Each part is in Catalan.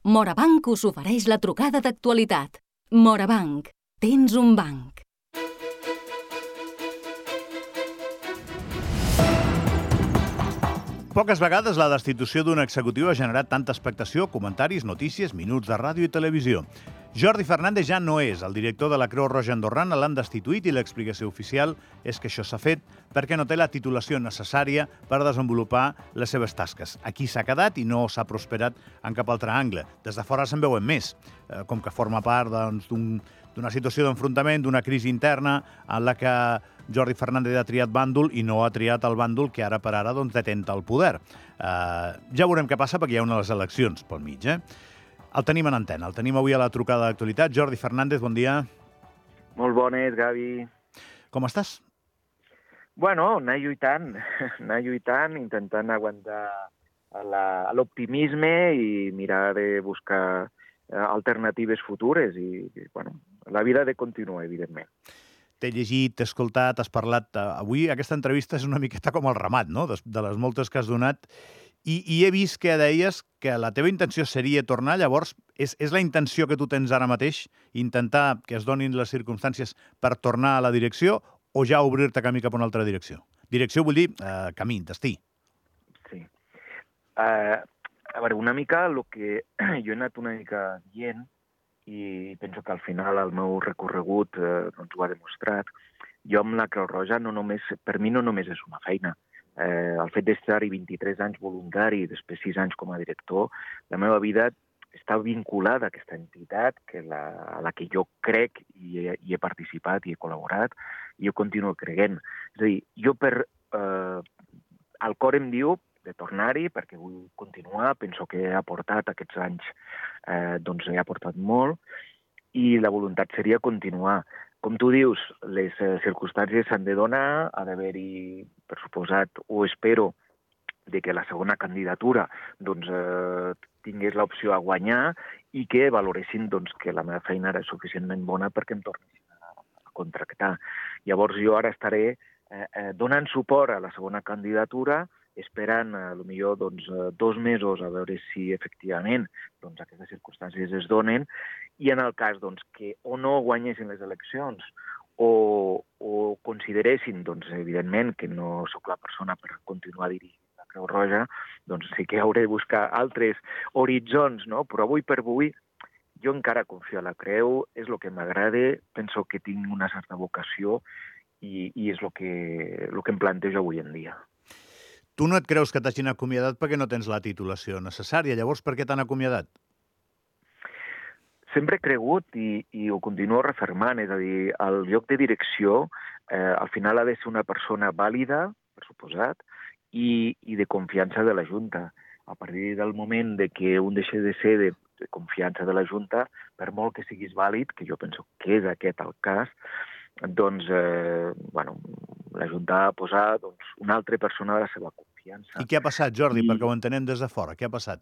Morabanc us ofereix la trucada d'actualitat. Morabanc, tens un banc. Poques vegades la destitució d'un executiu ha generat tanta expectació, comentaris, notícies, minuts de ràdio i televisió. Jordi Fernández ja no és el director de la Creu Roja Andorrana, l'han destituït i l'explicació oficial és que això s'ha fet perquè no té la titulació necessària per desenvolupar les seves tasques. Aquí s'ha quedat i no s'ha prosperat en cap altre angle. Des de fora se'n veuen més, com que forma part d'una situació d'enfrontament, d'una crisi interna en la que Jordi Fernández ha triat bàndol i no ha triat el bàndol que ara per ara detenta el poder. Ja veurem què passa perquè hi ha unes eleccions pel mig, El tenim en antena, el tenim avui a la trucada d'actualitat. Jordi Fernández, bon dia. Molt bones, Gavi. Com estàs? Bueno, anar lluitant, intentant aguantar l'optimisme i mirar de buscar alternatives futures. I, bueno, la vida ha de continuar, evidentment. T'he llegit, t'he escoltat, has parlat. Avui aquesta entrevista és una miqueta com el ramat, no?, de les moltes que has donat. I he vist que deies que la teva intenció seria tornar. Llavors, és la intenció que tu tens ara mateix, intentar que es donin les circumstàncies per tornar a la direcció o ja obrir-te camí cap a una altra direcció? Direcció vull dir camí, destí. Sí. A veure, una mica el que jo he anat una mica dient, i penso que al final el meu recorregut doncs ho ha demostrat. Jo amb la Creu Roja per mi no només és una feina. El fet d'estar-hi 23 anys voluntari i després 6 anys com a director, la meva vida està vinculada a aquesta entitat a la que jo crec i he participat i he col·laborat i jo continuo creient. És a dir, jo el cor em diu de tornar-hi perquè vull continuar, penso que he aportat aquests anys, doncs he aportat molt i la voluntat seria continuar. Com tu dius, les circumstàncies s'han de donar, ha d'haver-hi, per suposat, o espero, de que la segona candidatura doncs, tingués l'opció a guanyar i que valoressin doncs, que la meva feina era suficientment bona perquè em tornessin a contractar. Llavors jo ara estaré donant suport a la segona candidatura, esperant potser doncs, 2 mesos a veure si efectivament doncs, aquestes circumstàncies es donen i en el cas doncs, que o no guanyessin les eleccions o consideressin, doncs, evidentment, que no sóc la persona per continuar dirigint la Creu Roja, doncs sí que hauré de buscar altres horitzons, no? Però avui per avui jo encara confio a la Creu, és el que m'agrada, penso que tinc una certa vocació i és el que em plantejo avui en dia. Tu no et creus que t'hagin acomiadat perquè no tens la titulació necessària. Llavors, per què t'han acomiadat? Sempre he cregut i ho continuo refermant. És a dir, el lloc de direcció al final ha de ser una persona vàlida, per suposat, i de confiança de la Junta. A partir del moment que un deixa de ser de confiança de la Junta, per molt que siguis vàlid, que jo penso que és aquest el cas, doncs, la Junta ha posat una altra persona de la seva confiança. I què ha passat, Jordi, perquè ho entenem des de fora? Què ha passat?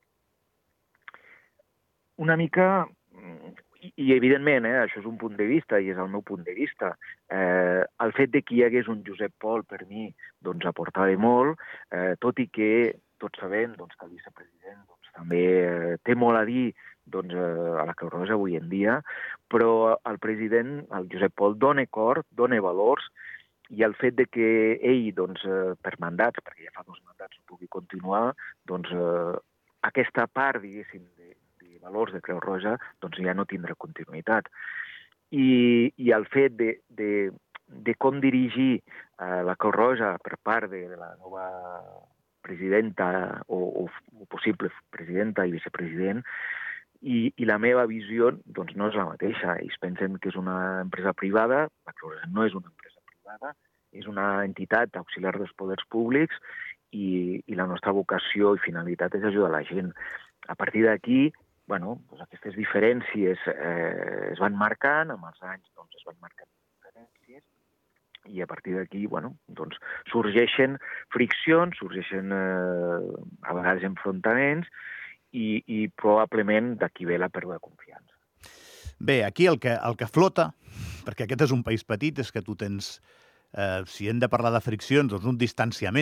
Una mica, i evidentment, això és un punt de vista i és el meu punt de vista, el fet de que hi hagués un Josep Pol per mi doncs, aportava molt, tot i que tots sabem doncs, que el vicepresident doncs, també té molt a dir doncs, a la Creu Roja avui en dia, però el president, el Josep Pol, dona cor, dona valors, i el fet de que ell, doncs, per mandats, perquè ja fa 2 mandats no pugui continuar, doncs aquesta part, diguéssim, de valors de Creu Roja, doncs ja no tindrà continuïtat. I el fet de com dirigir la Creu Roja per part de la nova presidenta o possible presidenta i vicepresident, i la meva visió doncs, no és la mateixa. Ells pensen que és una empresa privada, la Creu Roja no és una empresa privada, és una entitat auxiliar dels poders públics i la nostra vocació i finalitat és ajudar la gent. A partir d'aquí, doncs aquestes diferències es van marcant, amb els anys doncs, es van marcant diferències, i a partir d'aquí doncs, sorgeixen friccions, sorgeixen a vegades enfrontaments, i probablement d'aquí ve la pèrdua de confiança. Bé, aquí el que flota, perquè aquest és un país petit, és que tu tens, si hem de parlar de friccions, doncs un distanciament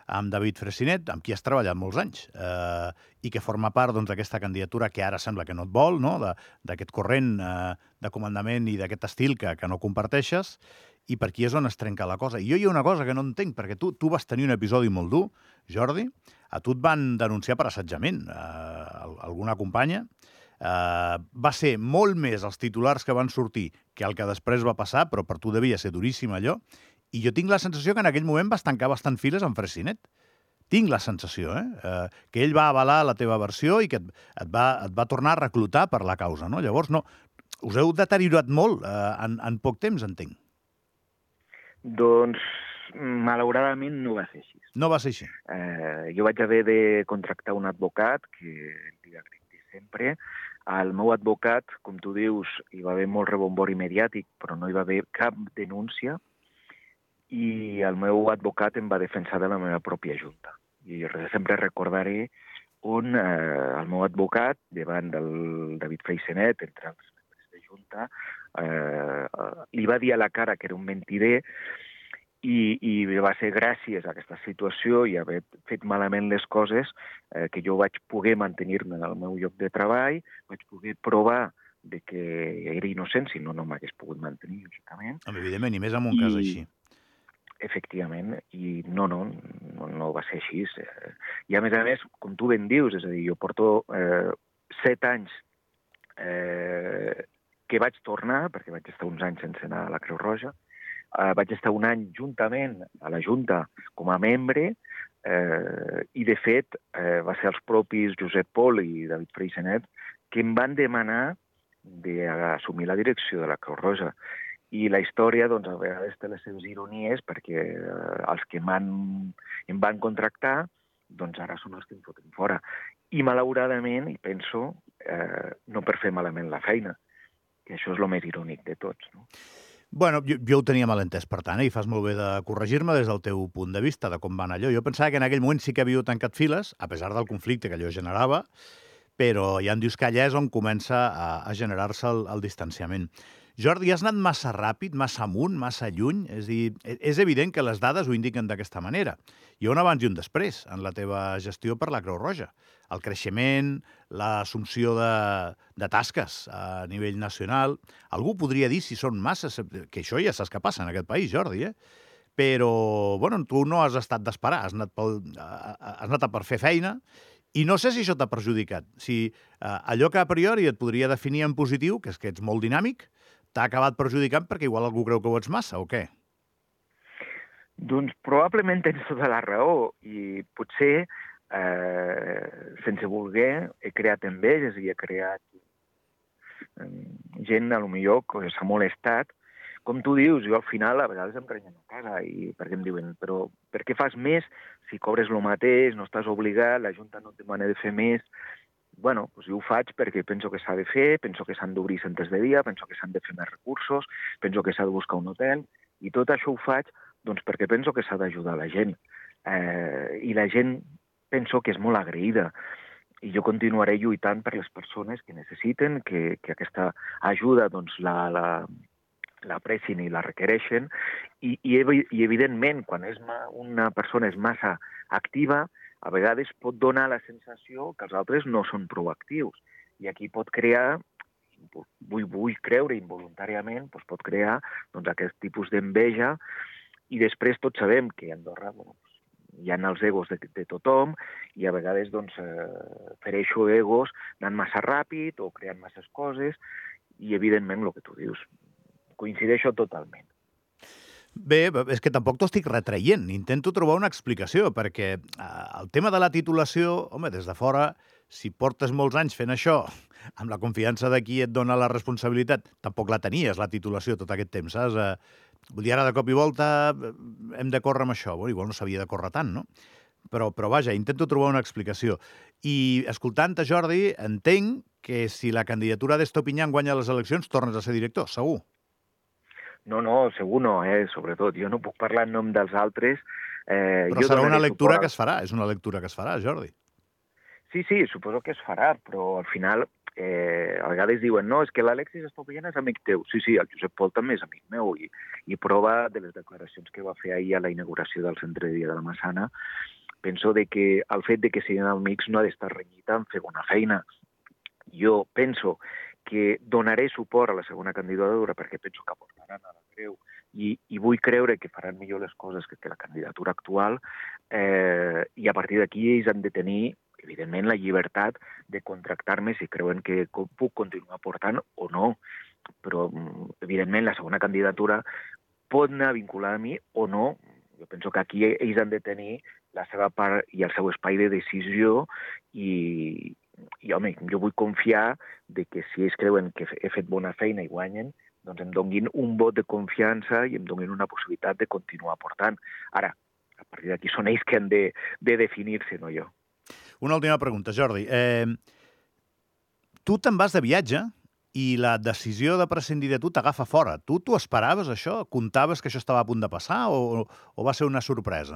amb David Freixenet, amb qui has treballat molts anys, i que forma part d'aquesta candidatura que ara sembla que no et vol, no? D'aquest corrent de comandament i d'aquest estil que no comparteixes, i per aquí és on es trenca la cosa. I jo hi ha una cosa que no entenc, perquè tu vas tenir un episodi molt dur, Jordi, a tu et van denunciar per assetjament, alguna companya. Va ser molt més els titulars que van sortir que el que després va passar, però per tu devia ser duríssim allò, i jo tinc la sensació que en aquell moment vas tancar bastant files amb Freixenet. Tinc la sensació, que ell va avalar la teva versió i que et va tornar a reclutar per la causa, no? Llavors, no, us heu deteriorat molt en poc temps, entenc. Doncs, malauradament, no va ser així. No va ser així. Jo vaig haver de contractar un advocat, que li agraïm sempre. El meu advocat, com tu dius, hi va haver molt rebombori mediàtic, però no hi va haver cap denúncia, i el meu advocat em va defensar de la meva pròpia junta. I jo sempre recordaré on el meu advocat, davant del David Freixenet, entre els membres de junta, li va dir a la cara que era un mentider, i va ser gràcies a aquesta situació i haver fet malament les coses que jo vaig poder mantenir-me en el meu lloc de treball, vaig poder provar de que era innocent, si no m'hagués pogut mantenir, lògicament. Evidentment, i més en un cas així. Efectivament, i no va ser així. I a més, com tu ben dius, és a dir, jo porto 7 anys que vaig tornar, perquè vaig estar uns anys sense anar a la Creu Roja, vaig estar un any juntament a la Junta com a membre, i de fet va ser els propis Josep Pol i David Freixenet que em van demanar d'assumir la direcció de la Creu Roja. I la història, doncs, a vegades té les seves ironies, perquè els que em van contractar, doncs ara són els que em foten fora. I malauradament, i penso, no per fer malament la feina, que això és el més irònic de tots, no? Bueno, jo ho tenia mal entès, per tant, i fas molt bé de corregir-me des del teu punt de vista de com va anar allò. Jo pensava que en aquell moment sí que havíeu tancat files, a pesar del conflicte que allò generava, però ja em dius que allà és on comença a generar-se el distanciament. Jordi, has anat massa ràpid, massa amunt, massa lluny? És a dir, és evident que les dades ho indiquen d'aquesta manera. Hi ha un abans i un després en la teva gestió per la Creu Roja. El creixement, l'assumpció de tasques a nivell nacional. Algú podria dir si són masses, que això ja saps què passa en aquest país, Jordi, Però, bueno, tu no has estat d'esperar, has anat a per fer feina, i no sé si això t'ha perjudicat. Si allò que a priori et podria definir en positiu, que és que ets molt dinàmic, t'ha acabat perjudicant perquè igual algú creu que ho ets massa, o què? Doncs probablement tens tota la raó, i potser, sense voler, he creat enveges i he creat gent, potser, que s'ha molestat. Com tu dius, jo al final a vegades em renyen a casa, i perquè em diuen, però per què fas més si cobres el mateix, no estàs obligat, la Junta no et demana de fer més? Bueno, doncs jo ho faig perquè penso que s'ha de fer, penso que s'han d'obrir centres de dia, penso que s'han de fer més recursos, penso que s'ha de buscar un hotel, i tot això ho faig doncs, perquè penso que s'ha d'ajudar la gent. I la gent penso que és molt agraïda. I jo continuaré lluitant per les persones que necessiten, que aquesta ajuda doncs, l'aprecin i la requereixen. I evidentment, quan una persona és massa activa, a vegades pot donar la sensació que els altres no són proactius. I aquí pot crear, vull creure involuntàriament, doncs pot crear aquest tipus d'enveja, i després tots sabem que a Andorra hi ha els egos de tothom, i a vegades fereixo egos anant massa ràpid o creant masses coses, i evidentment el que tu dius, coincideixo totalment. Bé, és que tampoc t'ho estic retraient. Intento trobar una explicació, perquè el tema de la titulació, home, des de fora, si portes molts anys fent això, amb la confiança de qui et dona la responsabilitat, tampoc la tenies, la titulació, tot aquest temps, saps? Vull dir, ara de cop i volta hem de córrer amb això. Igual no s'havia de córrer tant, no? Però vaja, intento trobar una explicació. I, escoltant-te, Jordi, entenc que si la candidatura d'Estopinyán guanya les eleccions, tornes a ser director, segur. No, segur no, sobretot. Jo no puc parlar en nom dels altres. Però serà una lectura que es farà, és una lectura que es farà, Jordi. Sí, suposo que es farà, però al final a vegades diuen, no, és que l'Alexis Estopinyana és amic teu. Sí, el Josep Pol també és amic meu i prova de les declaracions que va fer ahir a la inauguració del Centre de Dia de la Massana. Penso que el fet de que siguin amics no ha d'estar renyit en fer bona feina. Jo penso que donaré suport a la segona candidatura perquè penso que aportaran a la Creu i vull creure que faran millor les coses que la candidatura actual i a partir d'aquí ells han de tenir evidentment, la llibertat de contractar-me si creuen que puc continuar portant o no. Però, evidentment, la segona candidatura pot anar vinculada a mi o no. Jo penso que aquí ells han de tenir la seva part i el seu espai de decisió i home, jo vull confiar de que si ells creuen que he fet bona feina i guanyen, doncs em donguin un vot de confiança i em donguin una possibilitat de continuar portant. Ara, a partir d'aquí són ells que han de definir-se, no jo. Una última pregunta, Jordi. Tu te'n vas de viatge i la decisió de prescindir de tu t'agafa fora. Tu t'ho esperaves, això? Comptaves que això estava a punt de passar o va ser una sorpresa?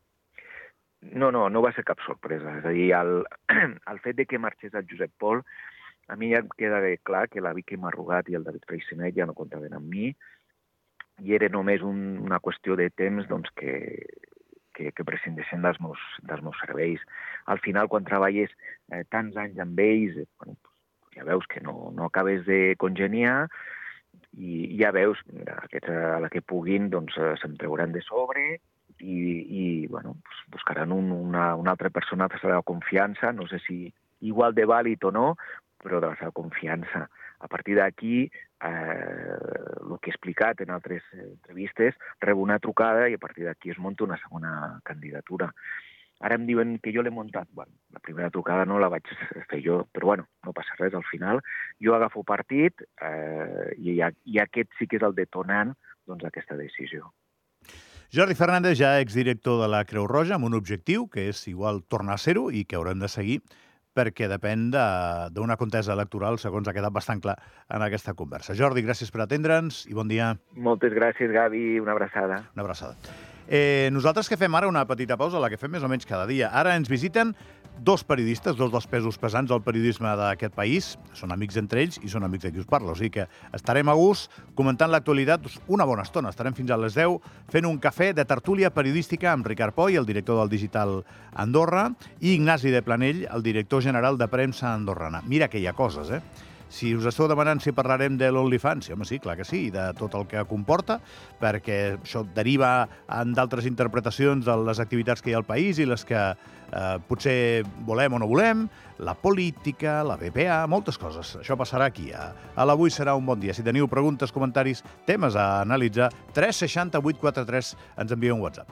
No va ser cap sorpresa. És a dir, el fet de que marxés el Josep Pol, a mi ja em queda clar que la Vicky Marrugat i el David Freixenet ja no comptaven amb mi i era només una qüestió de temps doncs, que prescindeixen dels meus serveis. Al final, quan treballes tants anys amb ells, ja veus que no acabes de congeniar i ja veus, a la que puguin, doncs se'm trauran de sobre i buscaran una altra persona de la seva confiança, no sé si igual de vàlid o no, però de la seva confiança. A partir d'aquí, el que he explicat en altres entrevistes, rebo una trucada i a partir d'aquí es munta una segona candidatura. Ara em diuen que jo l'he muntat. Bueno, la primera trucada no la vaig fer jo, però no passa res al final. Jo agafo partit i aquest sí que és el detonant d'aquesta decisió. Jordi Fernández, ja exdirector de la Creu Roja, amb un objectiu, que és igual tornar a ser-ho i que haurem de seguir, perquè depèn d'una contesa electoral, segons ha quedat bastant clar en aquesta conversa. Jordi, gràcies per atendre'ns i bon dia. Moltes gràcies, Gavi. Una abraçada. Una abraçada. Nosaltres que fem ara una petita pausa, la que fem més o menys cada dia. Ara ens visiten dos periodistes, dos dels pesos pesants del periodisme d'aquest país. Són amics entre ells i són amics de qui us parla. O sigui que estarem a gust comentant l'actualitat una bona estona. Estarem fins a les 10 fent un cafè de tertúlia periodística amb Ricard Poy, el director del Digital Andorra, i Ignasi de Planell, el director general de premsa andorrana. Mira que hi ha coses, Si us esteu demanant si parlarem de l'OnlyFans, home, sí, clar que sí, i de tot el que comporta, perquè això deriva en d'altres interpretacions de les activitats que hi ha al país i les que potser volem o no volem, la política, la BPA, moltes coses. Això passarà aquí. A l'Avui serà un bon dia. Si teniu preguntes, comentaris, temes a analitzar, 360 843 ens envia un WhatsApp.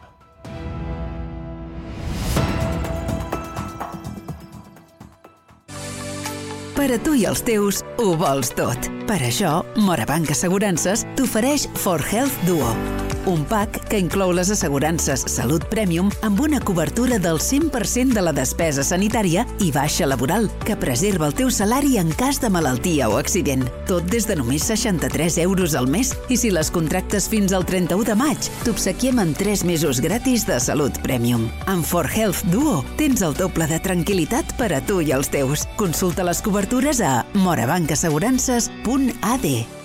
Per a tu i els teus, ho vols tot. Per això, Morabanc Assegurances t'ofereix For Health Duo, un pack que inclou les assegurances Salut Premium amb una cobertura del 100% de la despesa sanitària i baixa laboral, que preserva el teu salari en cas de malaltia o accident. Tot des de només 63 € al mes i si les contractes fins al 31 de maig, t'obsequiem amb 3 mesos gratis de Salut Premium. Amb For Health Duo tens el doble de tranquil·litat per a tu i els teus. Consulta les cobertures a morabancassegurances.ad.